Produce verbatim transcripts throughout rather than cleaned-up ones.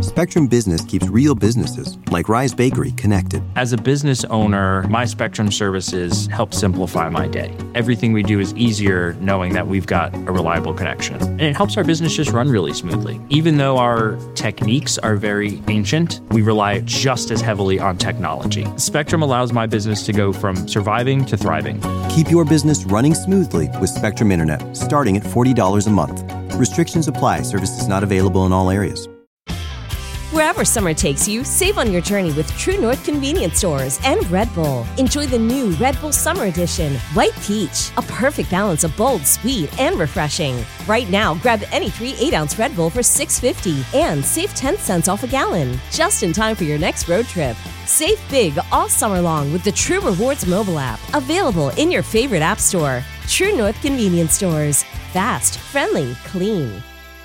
Spectrum Business keeps real businesses, like Rise Bakery, connected. As a business owner, my Spectrum services help simplify my day. Everything we do is easier knowing that we've got a reliable connection. And it helps our business just run really smoothly. Even though our techniques are very ancient, we rely just as heavily on technology. Spectrum allows my business to go from surviving to thriving. Keep your business running smoothly with Spectrum Internet, starting at forty dollars a month. Restrictions apply. Services not available in all areas. Wherever summer takes you, save on your journey with True North convenience stores and Red Bull. Enjoy the new Red Bull Summer Edition, White Peach, a perfect balance of bold, sweet, and refreshing. Right now, grab any three eight-ounce Red Bull for six dollars and fifty cents and save ten cents off a gallon, just in time for your next road trip. Save big all summer long with the True Rewards mobile app, available in your favorite app store. True North convenience stores. Fast, friendly, clean.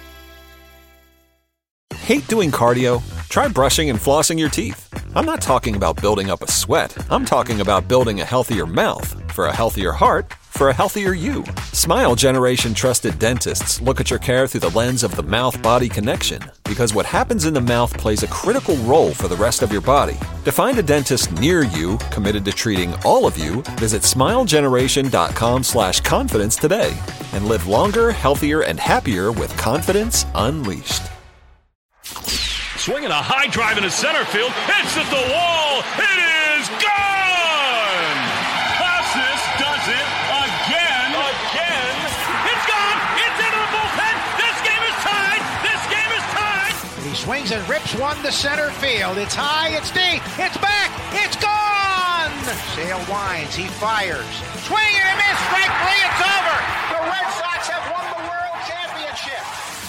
Hate doing cardio? Try brushing and flossing your teeth. I'm not talking about building up a sweat. I'm talking about building a healthier mouth. For a healthier heart, for a healthier you. Smile Generation trusted dentists look at your care through the lens of the mouth-body connection, because what happens in the mouth plays a critical role for the rest of your body. To find a dentist near you committed to treating all of you, visit smilegeneration.com slash confidence today and live longer, healthier, and happier with confidence unleashed. Swinging a high drive into center field. It's at the wall. It is gone! Casas does it again. Again. It's gone. It's into the bullpen. This game is tied. This game is tied. He swings and rips one to center field. It's high. It's deep. It's back. It's gone! Sale winds. He fires. Swing and a miss. Strike three. It's over. The Red Sox have won the World Championship.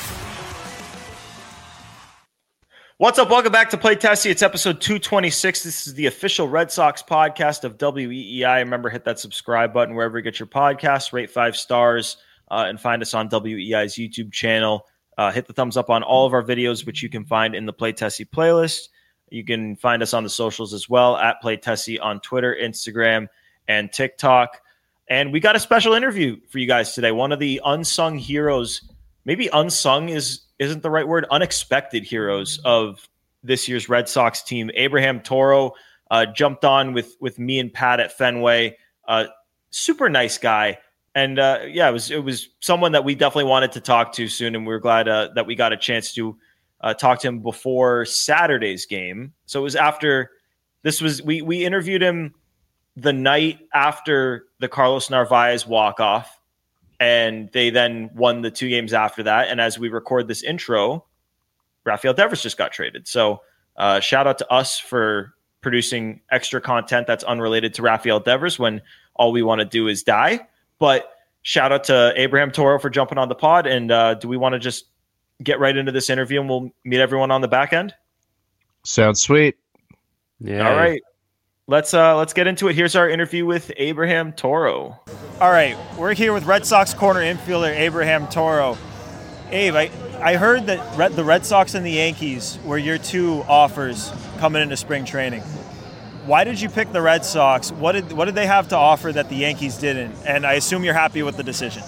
What's up? Welcome back to Play Tessie. It's episode two twenty-six. This is the official Red Sox podcast of W E E I. Remember, hit that subscribe button wherever you get your podcasts, rate five stars, uh, and find us on W E E I's YouTube channel. Uh, hit the thumbs up on all of our videos, which you can find in the Play Tessie playlist. You can find us on the socials as well, at Play Tessie on Twitter, Instagram, and TikTok. And we got a special interview for you guys today. One of the unsung heroes, maybe unsung is isn't the right word, unexpected heroes of this year's Red Sox team. Abraham Toro uh, jumped on with with me and Pat at Fenway. Uh, super nice guy. And uh, yeah, it was it was someone that we definitely wanted to talk to soon, and we were glad uh, that we got a chance to uh, talk to him before Saturday's game. So it was after this was we we interviewed him the night after the Carlos Narvaez walk-off. And they then won the two games after that. And as we record this intro, Rafael Devers just got traded. So uh, shout out to us for producing extra content that's unrelated to Rafael Devers when all we want to do is die. But shout out to Abraham Toro for jumping on the pod. And uh, do we want to just get right into this interview and we'll meet everyone on the back end? Sounds sweet. Yeah. All right. Let's uh, let's get into it. Here's our interview with Abraham Toro. All right, we're here with Red Sox corner infielder Abraham Toro. Abe, I, I heard that Red, the Red Sox and the Yankees were your two offers coming into spring training. Why did you pick the Red Sox? What did what did they have to offer that the Yankees didn't? And I assume you're happy with the decision.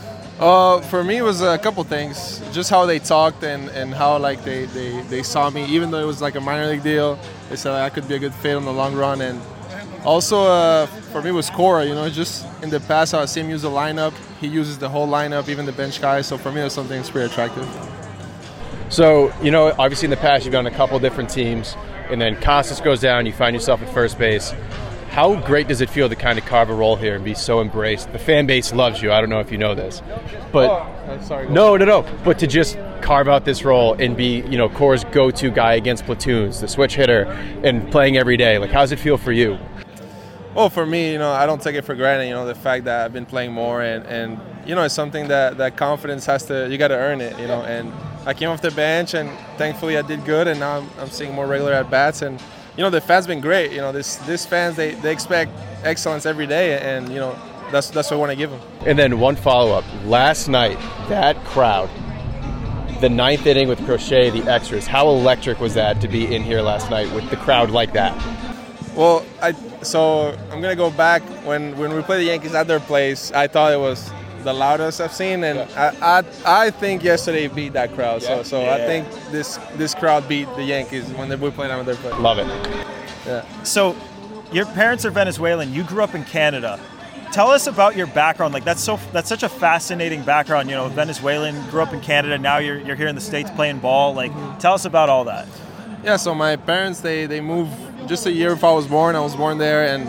Uh, for me, it was a couple things. Just how they talked and, and how like they, they, they saw me. Even though it was like a minor league deal, they said like, I could be a good fit in the long run. And also, uh, for me, it was Cora. You know, just in the past, I've seen him use the lineup. He uses the whole lineup, even the bench guys. So for me, that's something that's pretty attractive. So, you know, obviously in the past, you've been on a couple different teams. And then Casas goes down, you find yourself at first base. How great does it feel to kind of carve a role here and be so embraced? The fan base loves you. I don't know if you know this, but oh, sorry, no, no, no. But to just carve out this role and be, you know, Cora's go-to guy against platoons, the switch hitter, and playing every day. Like, how does it feel for you? Well, for me, you know, I don't take it for granted. You know, the fact that I've been playing more, and, and you know, it's something that that confidence has to. You got to earn it. You know, and I came off the bench, and thankfully I did good, and now I'm, I'm seeing more regular at bats and. You know, the fans been great. You know, this this fans, they, they expect excellence every day, and, you know, that's that's what I want to give them. And then one follow-up. Last night, that crowd, the ninth inning with Crochet, the extras, how electric was that to be in here last night with the crowd like that? Well, I so I'm going to go back. When, when we played the Yankees at their place, I thought it was the loudest I've seen, and yeah. I, I I think yesterday beat that crowd. Yeah. So so yeah. I think this this crowd beat the Yankees when they were playing on their play. Love it. Yeah. So, your parents are Venezuelan. You grew up in Canada. Tell us about your background. Like that's so that's such a fascinating background. You know, Venezuelan, grew up in Canada. Now you're you're here in the States playing ball. Like, tell us about all that. Yeah. So my parents they they moved just a year before I was born. I was born there, and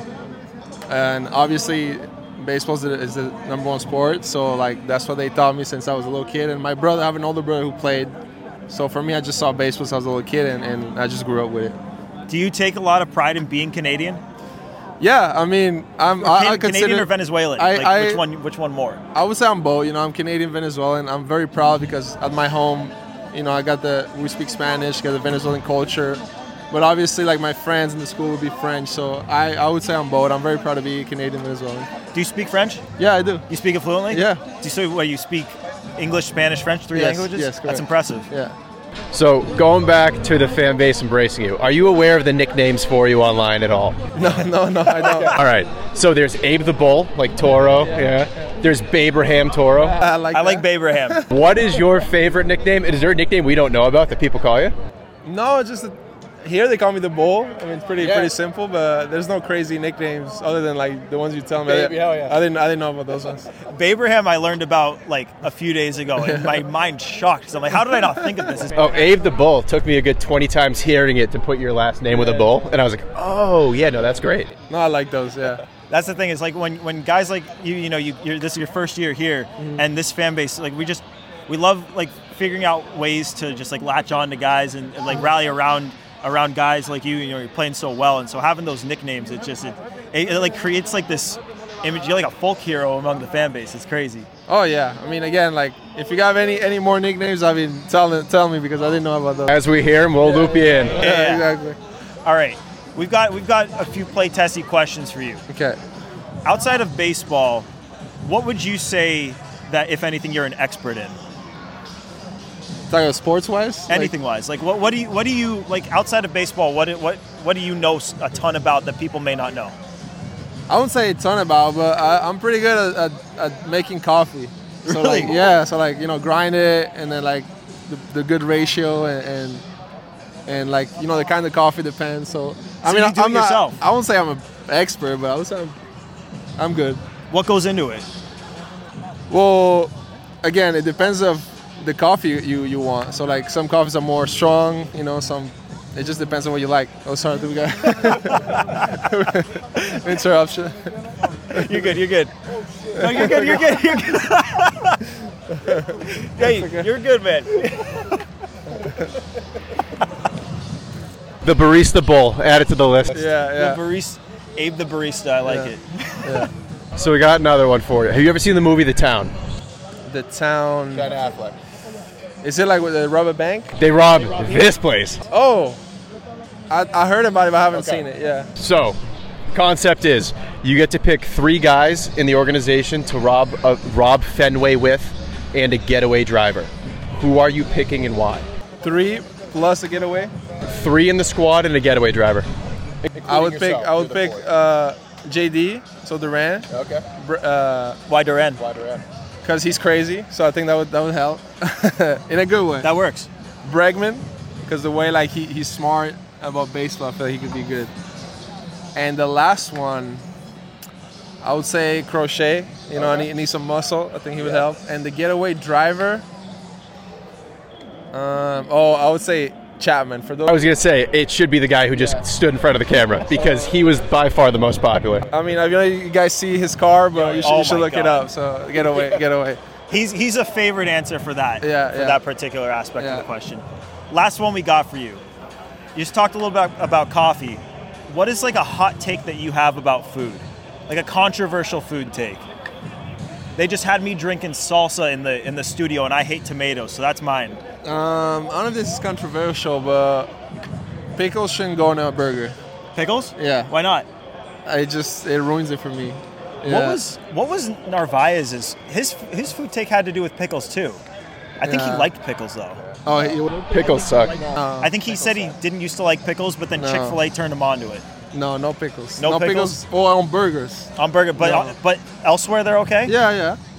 and obviously baseball is the, is the number one sport. So like that's what they taught me since I was a little kid. And my brother, I have an older brother who played. So for me, I just saw baseball since I was a little kid, and, and I just grew up with it. Do you take a lot of pride in being Canadian? Yeah, I mean, I'm I, I consider, Canadian or Venezuelan. I, like, I, which one? Which one more? I would say I'm both. You know, I'm Canadian Venezuelan. I'm very proud because at my home, you know, I got the we speak Spanish, got the Venezuelan culture, but obviously, like my friends in the school would be French. So I, I would say I'm both. I'm very proud to be Canadian Venezuelan. Do you speak French? Yeah, I do. You speak it fluently? Yeah. Do you so what you speak English, Spanish, French, three yes, languages? Yes, correct. That's impressive. Yeah. So going back to the fan base embracing you, are you aware of the nicknames for you online at all? No, no, no, I don't. All right. So there's Abe the Bull, like Toro. Yeah. yeah. There's Babraham Toro. I like. I like Babraham. What is your favorite nickname? Is there a nickname we don't know about that people call you? No, it's just. A, Here they call me the Bull. I mean, it's pretty yeah. pretty simple, but there's no crazy nicknames other than like the ones you tell me. Baby, hell yeah. I didn't I didn't know about those ones. Babraham I learned about like a few days ago, and my mind shocked. So I'm like, how did I not think of this? Oh, Abe the Bull. Took me a good twenty times hearing it to put your last name yeah. with a bull, and I was like, oh yeah, no, that's great. No, I like those. Yeah. That's the thing is like when, when guys like you, you know, you you're, this is your first year here, mm-hmm. and this fan base, like we just we love like figuring out ways to just like latch on to guys and, and like rally around. around guys like you, you know, you're playing so well, and so having those nicknames, it just it, it, it like creates like this image. You're like a folk hero among the fan base. It's crazy. Oh yeah, I mean, again, like if you got any any more nicknames, I mean, tell tell me because I didn't know about those. As we hear them, we'll yeah, loop you in. Yeah, yeah, exactly. All right, we've got we've got a few play testy questions for you. Okay. Outside of baseball, what would you say that if anything you're an expert in? Talking about sports wise, anything like, wise, like what what do you what do you like outside of baseball? What what what do you know a ton about that people may not know? I wouldn't say a ton about, but I, I'm pretty good at, at, at making coffee. So really? like yeah, so like you know grind it and then like the, the good ratio and, and and like you know the kind of coffee depends. So, so I mean you do I'm it not. Yourself. I won't say I'm an expert, but I would say I'm, I'm good. What goes into it? Well, again, it depends of the coffee you, you want. So like some coffees are more strong, you know, some it just depends on what you like. Oh sorry, we got interruption. You're good, you're good. No, you're good, you're good, you're good. Hey, okay. You're good, man. The Barista Bull, add it to the list. Yeah, yeah. The barista, Abe the Barista, I like yeah. it. Yeah. So we got another one for you. Have you ever seen the movie The Town? The Town. Ben Affleck. Is it like with the rubber bank? They robbed this place. Oh, I, I heard about it, but I haven't okay. seen it. Yeah. So, concept is you get to pick three guys in the organization to rob uh, rob Fenway with, and a getaway driver. Who are you picking and why? Three plus a getaway. Three in the squad and a getaway driver. I would pick. I would pick uh, J D. So Duran. Okay. Uh, why Duran? Why Duran? Because he's crazy, so I think that would that would help in a good way. That works. Bregman, because the way like he, he's smart about baseball, I feel like he could be good. And the last one, I would say Crochet. You know, okay. I need, need some muscle. I think he would yeah. help. And the getaway driver, um, oh, I would say Chapman. For those. I was gonna say it should be the guy who just yeah. stood in front of the camera because he was by far the most popular. I mean, I know you guys see his car, but you should, oh you should look God. it up. So get away, get away. He's he's a favorite answer for that. Yeah, for yeah. that particular aspect yeah. of the question. Last one we got for you. You just talked a little bit about, about coffee. What is like a hot take that you have about food? Like a controversial food take. They just had me drinking salsa in the in the studio, and I hate tomatoes, so that's mine. Um, I don't know if this is controversial, but pickles shouldn't go on a burger. Pickles? Yeah. Why not? I just it ruins it for me. Yeah. What was what was Narvaez's his his food take had to do with pickles too. I think yeah. he liked pickles though. Oh, he, pickles suck. No, I think he said he didn't used to like pickles, but then no. Chick-fil-A turned him onto it. No, no pickles. No, no pickles? pickles. Or on burgers. On burger, but no. but elsewhere they're okay. Yeah, yeah.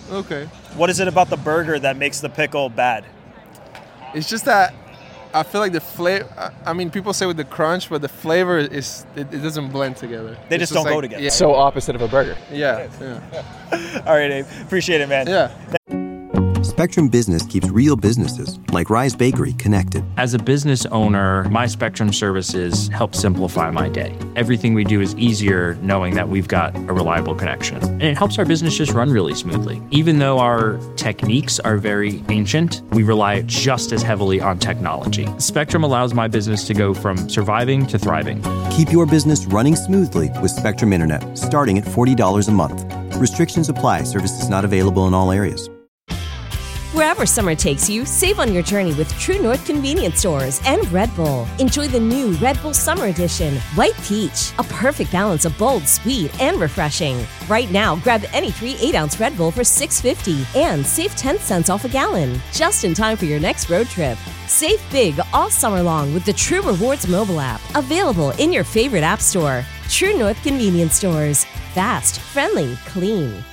Okay. What is it about the burger that makes the pickle bad? It's just that I feel like the flavor, I mean, people say with the crunch, but the flavor is, it, it doesn't blend together. They It's just don't like- go together. Yeah. So opposite of a burger. Yeah. yeah. All right, Abe. Appreciate it, man. Yeah. Spectrum Business keeps real businesses, like Rise Bakery, connected. As a business owner, my Spectrum services help simplify my day. Everything we do is easier knowing that we've got a reliable connection. And it helps our business just run really smoothly. Even though our techniques are very ancient, we rely just as heavily on technology. Spectrum allows my business to go from surviving to thriving. Keep your business running smoothly with Spectrum Internet, starting at forty dollars a month. Restrictions apply. Services not available in all areas. Wherever summer takes you, save on your journey with True North Convenience Stores and Red Bull. Enjoy the new Red Bull Summer Edition, White Peach, a perfect balance of bold, sweet, and refreshing. Right now, grab any three eight-ounce Red Bull for six fifty and save ten cents off a gallon, just in time for your next road trip. Save big all summer long with the True Rewards mobile app, available in your favorite app store. True North Convenience Stores. Fast, friendly, clean.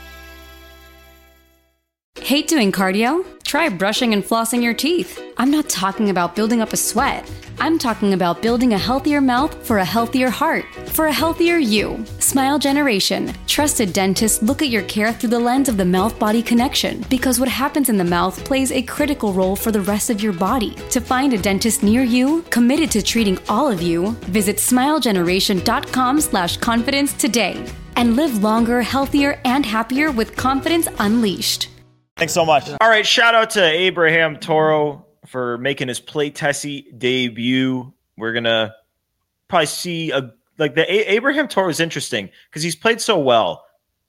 Hate doing cardio? Try brushing and flossing your teeth. I'm not talking about building up a sweat. I'm talking about building a healthier mouth for a healthier heart, for a healthier you. Smile Generation. Trusted dentists look at your care through the lens of the mouth-body connection, because what happens in the mouth plays a critical role for the rest of your body. To find a dentist near you, committed to treating all of you, visit smilegeneration.com slash confidence today and live longer, healthier, and happier with confidence unleashed. Thanks so much. All right, shout out to Abraham Toro for making his Play Tessie debut. We're gonna probably see a like the a- Abraham Toro is interesting because he's played so well.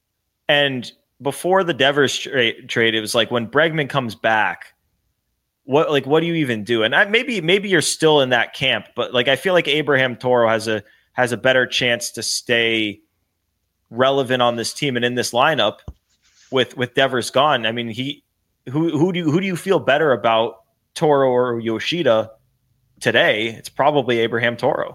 And before the Devers tra- trade, it was like when Bregman comes back, what like what do you even do? And I, maybe maybe you're still in that camp, but like I feel like Abraham Toro has a has a better chance to stay relevant on this team and in this lineup. With with Devers gone, I mean, he who who do you, who do you feel better about, Toro or Yoshida today? It's probably Abraham Toro.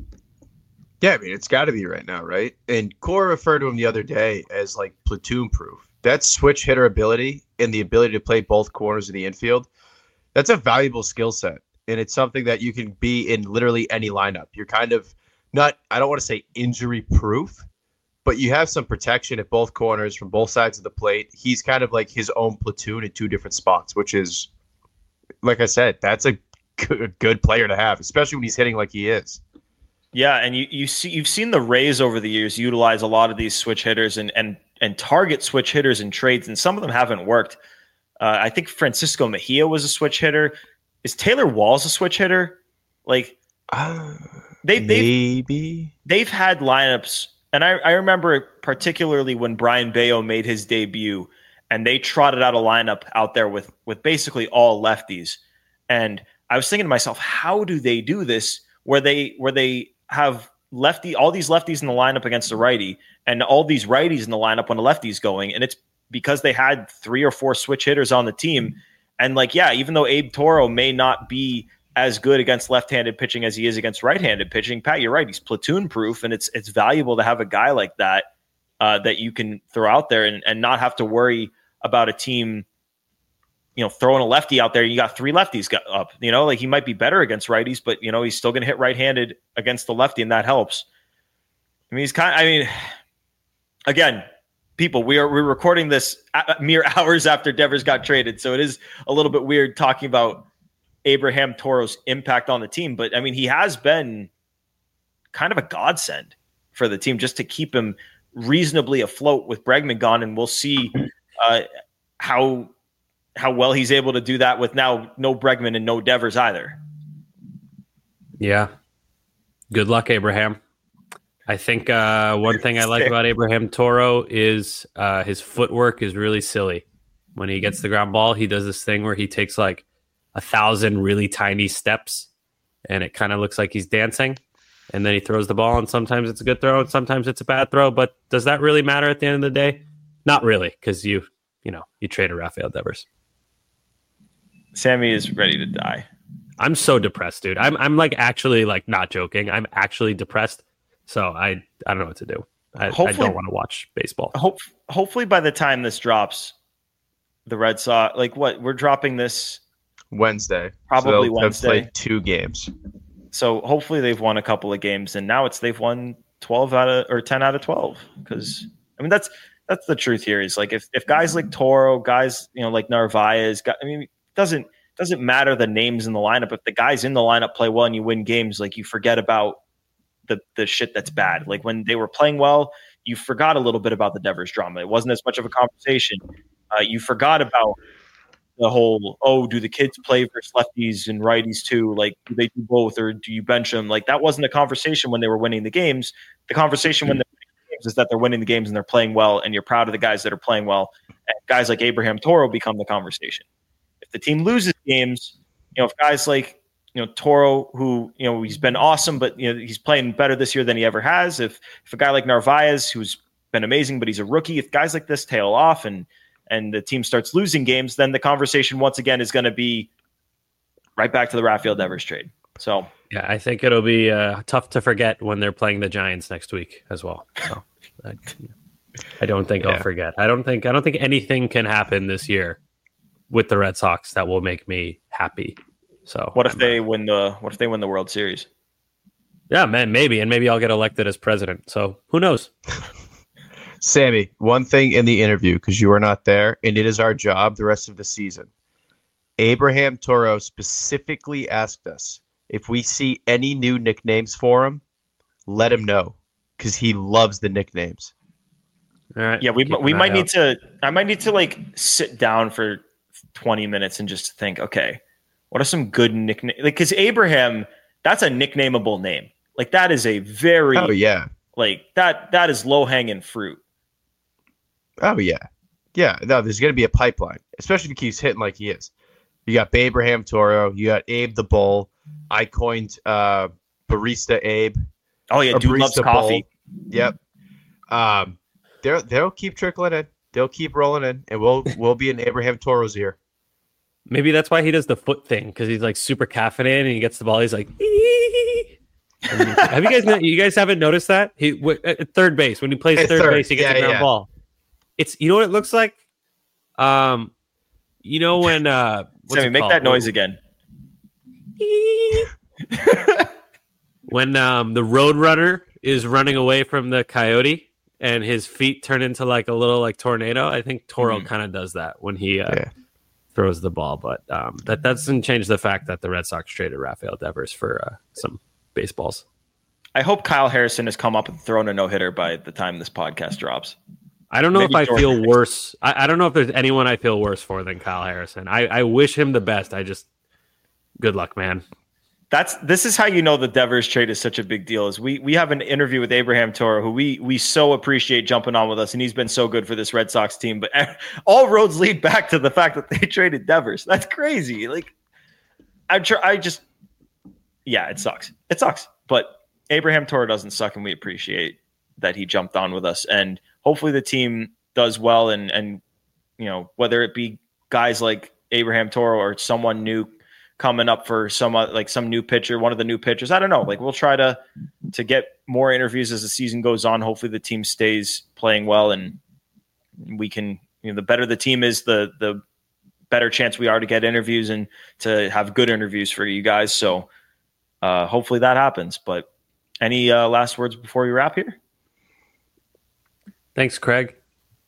Yeah, I mean, it's got to be right now, right? And Cora referred to him the other day as like platoon proof. That switch hitter ability and the ability to play both corners of the infield, that's a valuable skill set, and it's something that you can be in literally any lineup. You're kind of not, I don't want to say injury proof, but you have some protection at both corners from both sides of the plate. He's kind of like his own platoon in two different spots, which is, like I said, that's a good, good player to have, especially when he's hitting like he is. Yeah, and you you see you've seen the Rays over the years utilize a lot of these switch hitters and and and target switch hitters in trades, and some of them haven't worked. Uh, I think Francisco Mejia was a switch hitter. Is Taylor Walls a switch hitter? Like uh, they maybe they've, they've had lineups. And I, I remember particularly when Brian Bayo made his debut and they trotted out a lineup out there with, with basically all lefties. And I was thinking to myself, how do they do this where they where they have lefty all these lefties in the lineup against a righty and all these righties in the lineup when a lefty's going? And it's because they had three or four switch hitters on the team. And like, yeah, even though Abe Toro may not be as good against left-handed pitching as he is against right-handed pitching, Pat, you're right. He's platoon proof, and it's it's valuable to have a guy like that uh, that you can throw out there and, and not have to worry about a team, you know, throwing a lefty out there. You got three lefties got up, you know, like he might be better against righties, but you know, he's still going to hit right-handed against the lefty, and that helps. I mean, he's kind of, I mean, again, people, we are, we're recording this mere hours after Devers got traded. So it is a little bit weird talking about Abraham Toro's impact on the team, but I mean, he has been kind of a godsend for the team just to keep him reasonably afloat with Bregman gone. And we'll see uh, how, how well he's able to do that with now no Bregman and no Devers either. Yeah. Good luck, Abraham. I think uh, one thing I like about Abraham Toro is uh, his footwork is really silly. When he gets the ground ball, he does this thing where he takes like a thousand really tiny steps and it kind of looks like he's dancing, and then he throws the ball, and sometimes it's a good throw and sometimes it's a bad throw. But does that really matter at the end of the day? Not really, because you you know you traded Rafael Devers. Sammy is ready to die. I'm so depressed, dude. I'm I'm like actually like not joking. I'm actually depressed. So I I don't know what to do. I, I don't want to watch baseball. Hope, hopefully by the time this drops, the Red Sox, like what we're dropping this Wednesday, probably so Wednesday. Played two games, so hopefully they've won a couple of games, and now it's they've won twelve out of or ten out of twelve. Because I mean that's that's the truth here. Is like if, if guys like Toro, guys you know like Narvaez, guys, I mean it doesn't doesn't matter the names in the lineup. If the guys in the lineup play well and you win games, like you forget about the the shit that's bad. Like when they were playing well, you forgot a little bit about the Devers drama. It wasn't as much of a conversation. Uh, you forgot about the whole, oh, do the kids play versus lefties and righties too? Like, do they do both or do you bench them? Like, that wasn't a conversation when they were winning the games. The conversation when they're winning the games is that they're winning the games and they're playing well, and you're proud of the guys that are playing well. And guys like Abraham Toro become the conversation. If the team loses games, you know, if guys like, you know, Toro, who, you know, he's been awesome, but, you know, he's playing better this year than he ever has. If if a guy like Narvaez, who's been amazing, but he's a rookie, if guys like this tail off and and the team starts losing games, then the conversation once again is going to be right back to the Rafael Devers trade. So yeah, I think it'll be uh, tough to forget when they're playing the Giants next week as well. So I, I don't think yeah. I'll forget. I don't think I don't think anything can happen this year with the Red Sox that will make me happy. So what if I'm, they win the what if they win the World Series? Yeah, man, maybe, and maybe I'll get elected as president. So who knows? Sammy, one thing in the interview, because you were not there, and it is our job the rest of the season. Abraham Toro specifically asked us if we see any new nicknames for him, let him know, because he loves the nicknames. All right. Yeah, we we might need to. I might need to like sit down for twenty minutes and just think. Okay, what are some good nicknames? Like, because Abraham, that's a nicknameable name. Like that is a very. Oh yeah. Like that. That is low hanging fruit. Oh, yeah. Yeah, no, there's going to be a pipeline, especially if he keeps hitting like he is. You got Abraham Toro. You got Abe the Bull. I coined uh, Barista Abe. Oh, yeah, dude loves coffee. Bull. Yep. Um, they'll, they'll keep trickling in. They'll keep rolling in, and we'll we'll be in Abraham Toro's ear. Maybe that's why he does the foot thing, because he's like super caffeinated and he gets the ball. He's like, have you guys you guys haven't noticed that? He w- at third base, when he plays third, third base, he gets yeah, a ground yeah. ball. It's you know what it looks like? Um, you know when uh Sammy, make called? that noise again. When um the Roadrunner is running away from the coyote and his feet turn into like a little like tornado. I think Toro mm-hmm. kind of does that when he uh, yeah. throws the ball, but um that, that doesn't change the fact that the Red Sox traded Rafael Devers for uh, some baseballs. I hope Kyle Harrison has come up and thrown a no-hitter by the time this podcast drops. I don't know Maybe if I Jordan feel Harrison. worse. I, I don't know if there's anyone I feel worse for than Kyle Harrison. I, I wish him the best. I just, good luck, man. That's this is how you know the Devers trade is such a big deal. Is we we have an interview with Abraham Toro, who we we so appreciate jumping on with us, and he's been so good for this Red Sox team. But all roads lead back to the fact that they traded Devers. That's crazy. Like, I'm sure I just, yeah, it sucks. It sucks. But Abraham Toro doesn't suck, and we appreciate that he jumped on with us. And hopefully the team does well, and and you know, whether it be guys like Abraham Toro or someone new coming up for some like some new pitcher, one of the new pitchers. I don't know. Like we'll try to to get more interviews as the season goes on. Hopefully the team stays playing well, and we can, you know, the better the team is, the the better chance we are to get interviews and to have good interviews for you guys. So uh, hopefully that happens. But any uh, last words before we wrap here? Thanks, Craig.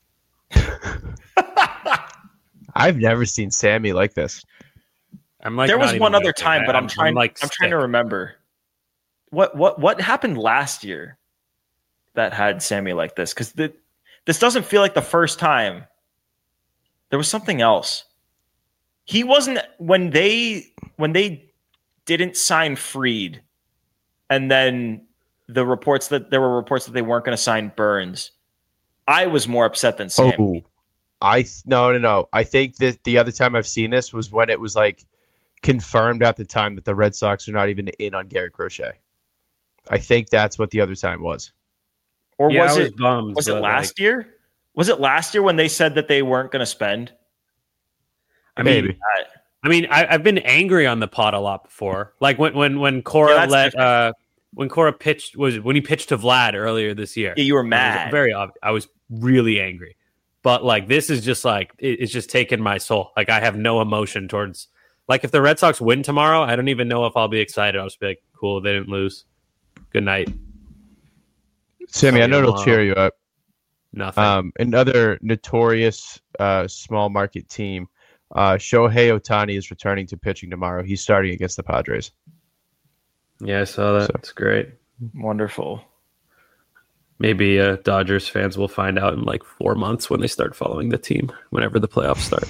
I've never seen Sammy like this. I'm like, there was one other time, but I'm, I'm trying. I'm, like I'm trying to remember what what what happened last year that had Sammy like this, because this doesn't feel like the first time. There was something else. He wasn't when they when they didn't sign Fried, and then the reports that there were reports that they weren't going to sign Burns. I was more upset than Sammy. Oh, I no no no. I think that the other time I've seen this was when it was like confirmed at the time that the Red Sox are not even in on Garrett Crochet. I think that's what the other time was. Or yeah, was, was it bummed, was it last like, year? Was it last year when they said that they weren't going to spend? I Maybe. Mean, I, I mean, I, I've been angry on the pod a lot before. Like when when when Cora yeah, let uh, when Cora pitched was when he pitched to Vlad earlier this year. Yeah, you were mad. Very obvious. I was really angry. But like this is just like it, it's just taken my soul. Like I have no emotion towards. Like if the Red Sox win tomorrow, I don't even know if I'll be excited. I'll just be like, cool, they didn't lose. Good night. Sammy, I know it'll cheer you up. Nothing. Um, another notorious uh, small market team, uh, Shohei Ohtani is returning to pitching tomorrow. He's starting against the Padres. Yeah, I saw that. That's so, great. Wonderful. Maybe uh, Dodgers fans will find out in like four months when they start following the team, whenever the playoffs start.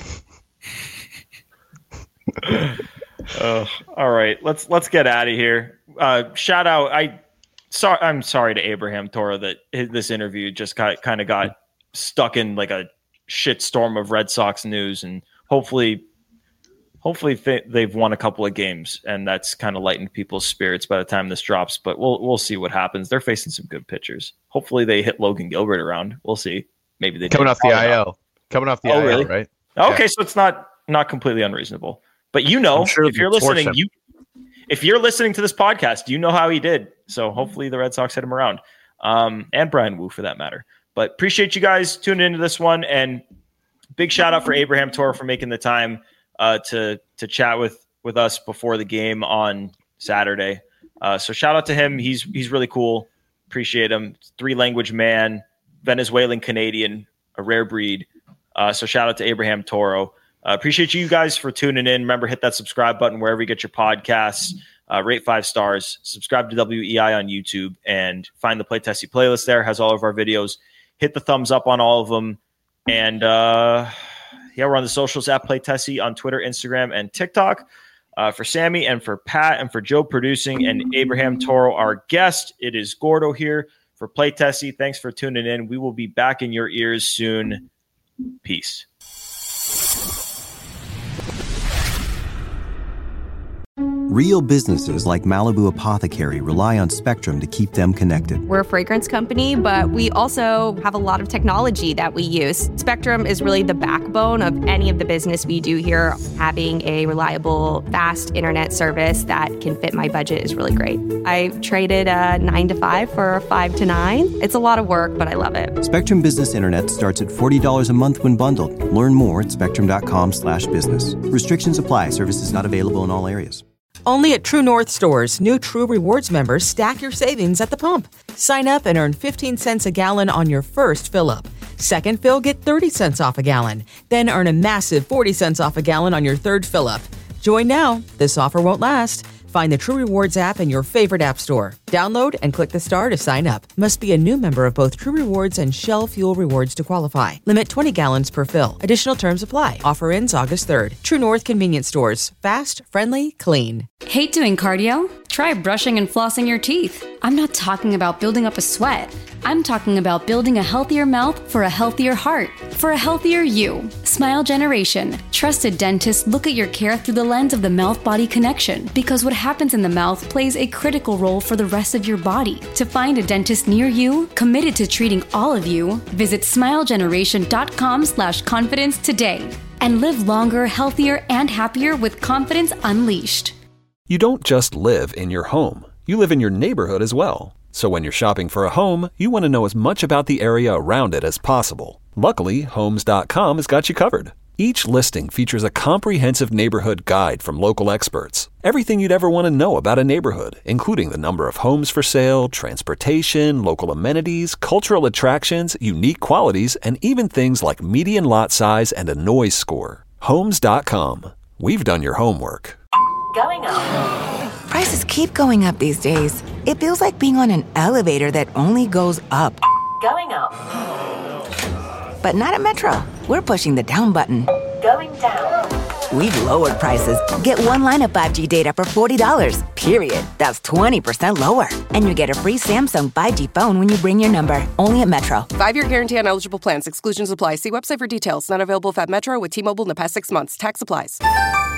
uh, all right, let's let's get out of here. Uh, shout out, I sorry, I'm sorry to Abraham Toro that his, this interview just got kind of got stuck in like a shit storm of Red Sox news, and hopefully, hopefully th- they've won a couple of games, and that's kind of lightened people's spirits by the time this drops. But we'll we'll see what happens. They're facing some good pitchers. Hopefully, they hit Logan Gilbert around. We'll see. Maybe they coming did. off the I L. Coming off the oh, I L, really? right? Okay, yeah. so it's not not completely unreasonable. But you know, sure if you're listening, you if you're listening to this podcast, you know how he did. So hopefully the Red Sox hit him around, um, and Brian Wu for that matter. But appreciate you guys tuning into this one, and big shout out for Abraham Toro for making the time uh, to to chat with with us before the game on Saturday. Uh, so shout out to him. He's he's really cool. Appreciate him. Three language man, Venezuelan Canadian, a rare breed. Uh, so shout out to Abraham Toro. Uh, appreciate you guys for tuning in. Remember, hit that subscribe button wherever you get your podcasts. Uh, rate five stars. Subscribe to W E I on YouTube and find the Play Tessie playlist there. Has all of our videos. Hit the thumbs up on all of them. And uh, yeah, we're on the socials at Play Tessie on Twitter, Instagram, and TikTok. Uh, for Sammy and for Pat and for Joe producing and Abraham Toro, our guest, it is Gordo here for Play Tessie. Thanks for tuning in. We will be back in your ears soon. Peace. Real businesses like Malibu Apothecary rely on Spectrum to keep them connected. We're a fragrance company, but we also have a lot of technology that we use. Spectrum is really the backbone of any of the business we do here. Having a reliable, fast internet service that can fit my budget is really great. I traded a nine to five for a five to nine. It's a lot of work, but I love it. Spectrum Business Internet starts at forty dollars a month when bundled. Learn more at spectrum.com slash business. Restrictions apply. Services not available in all areas. Only at True North stores, new True Rewards members stack your savings at the pump. Sign up and earn fifteen cents a gallon on your first fill-up. Second fill, get thirty cents off a gallon. Then earn a massive forty cents off a gallon on your third fill-up. Join now. This offer won't last. Find the True Rewards app in your favorite app store. Download and click the star to sign up. Must be a new member of both True Rewards and Shell Fuel Rewards to qualify. Limit twenty gallons per fill. Additional terms apply. Offer ends August third. True North Convenience Stores. Fast, friendly, clean. Hate doing cardio? Try brushing and flossing your teeth. I'm not talking about building up a sweat. I'm talking about building a healthier mouth for a healthier heart, for a healthier you. Smile Generation. Trusted dentists look at your care through the lens of the mouth-body connection, because what happens in the mouth plays a critical role for the rest of your body. To find a dentist near you, committed to treating all of you, visit smilegeneration.com slash confidence today. And live longer, healthier, and happier with confidence unleashed. You don't just live in your home. You live in your neighborhood as well. So when you're shopping for a home, you want to know as much about the area around it as possible. Luckily, Homes dot com has got you covered. Each listing features a comprehensive neighborhood guide from local experts. Everything you'd ever want to know about a neighborhood, including the number of homes for sale, transportation, local amenities, cultural attractions, unique qualities, and even things like median lot size and a noise score. Homes dot com. We've done your homework. Going up. Prices keep going up these days. It feels like being on an elevator that only goes up. Going up. But not at Metro. We're pushing the down button. Going down. We've lowered prices. Get one line of five G data for forty dollars, period. That's twenty percent lower. And you get a free Samsung five G phone when you bring your number. Only at Metro. Five-year guarantee on eligible plans. Exclusions apply. See website for details. Not available at Metro with T-Mobile in the past six months. Tax applies.